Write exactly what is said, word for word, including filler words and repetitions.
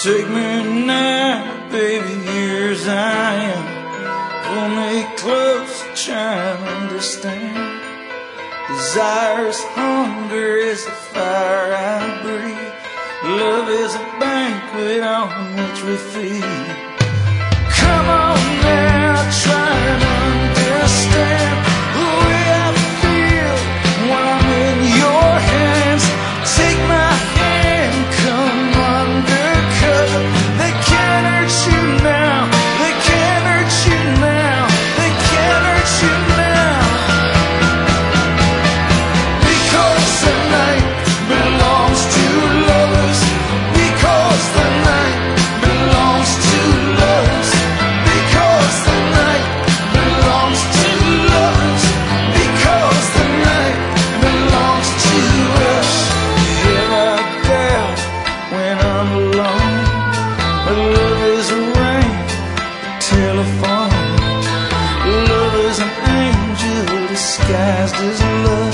Take me now, baby, here as I am. Pull me close, try and understand. Desire is hunger, is the fire I breathe. Love is a banquet on which we feed. Come on now, try and understand the way I feel when I'm in your hands. Take my hand, come undercover. They can't hurt you now, they can't hurt you now, they can't hurt you now. Because the night belongs to lovers. Because the night belongs to lovers. Because the night belongs to lovers. Because the night belongs to us. Have I doubt when I'm alone? But love is a ring, a telephone. Love is an angel disguised as love.